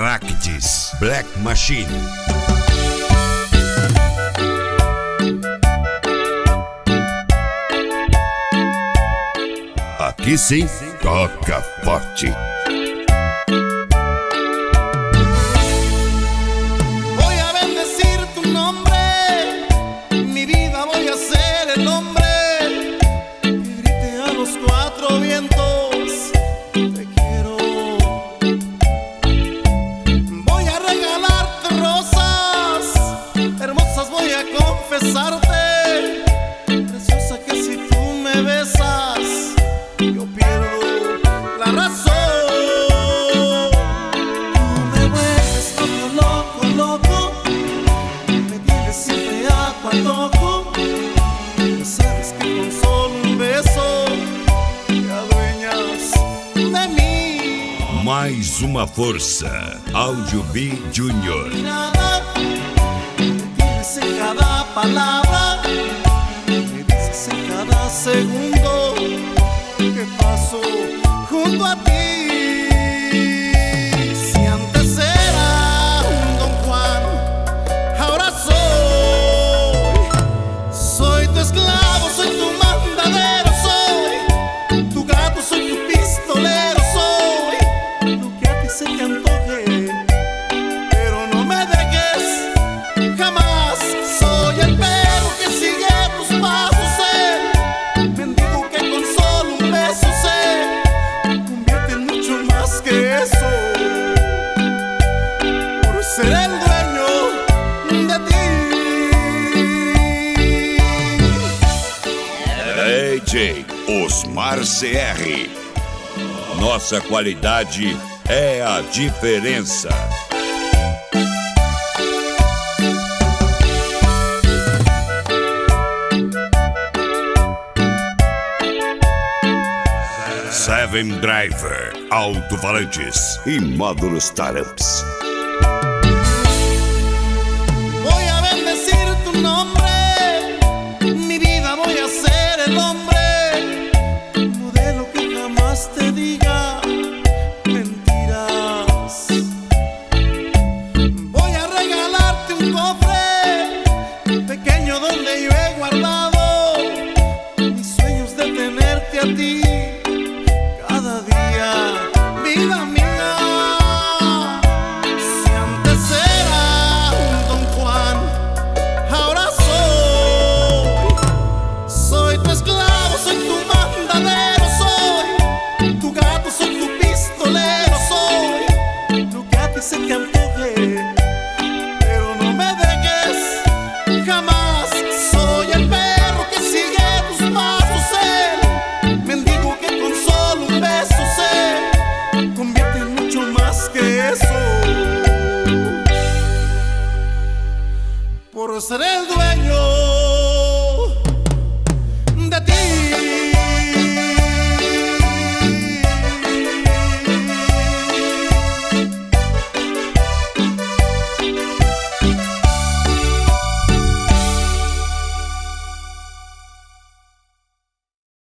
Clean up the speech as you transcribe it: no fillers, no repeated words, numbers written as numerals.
Heractis Black Machine. Aqui sim, toca forte. Voy a bendecir tu nombre, mi vida voy a ser el hombre que grite a los cuatro vientos, te quiero. Voy a regalarte rosas, hermosas voy a confesarte, preciosa que si tú me besas yo pierdo la razón. Tú me vuelves loco, loco, me tienes siempre a tu antojo. Ya sabes que con solo un beso te adueñas de mí. Mais uma força, Áudio B Júnior. Nada, me tienes en cada palabra, me dices en cada segundo que paso junto a ti. Si antes era un Don Juan, ahora soy tu esclavo, soy tu mandadero, soy tu gato, soy tu pistolero, soy lo que a ti se te antoje, pero no me dejes jamás. Soy el perro que sigue tus pasos, el mendigo que con solo un beso se convierte en mucho más que eso, por ser el dueño de ti. DJ Osmar CR. Nossa qualidade é a diferença. Seven Driver, alto-falantes e módulos Taramps. Voy a bendecir tu nombre, mi vida voy a ser el hombre, modelo que jamás te diga mentiras. Voy a regalarte un cofre pequeño donde yo he guardado mis sueños de tenerte a ti cada día, vida mía. Si antes era un Don Juan, ahora soy tu esclavo, soy tu mandadero, soy tu gato, soy tu pistolero, soy lo que a ti se te antoje, pero no me dejes jamás. Soy el perro que sigue tus pasos, el mendigo que con solo un beso se convierte en mucho más que eso, por ser el dueño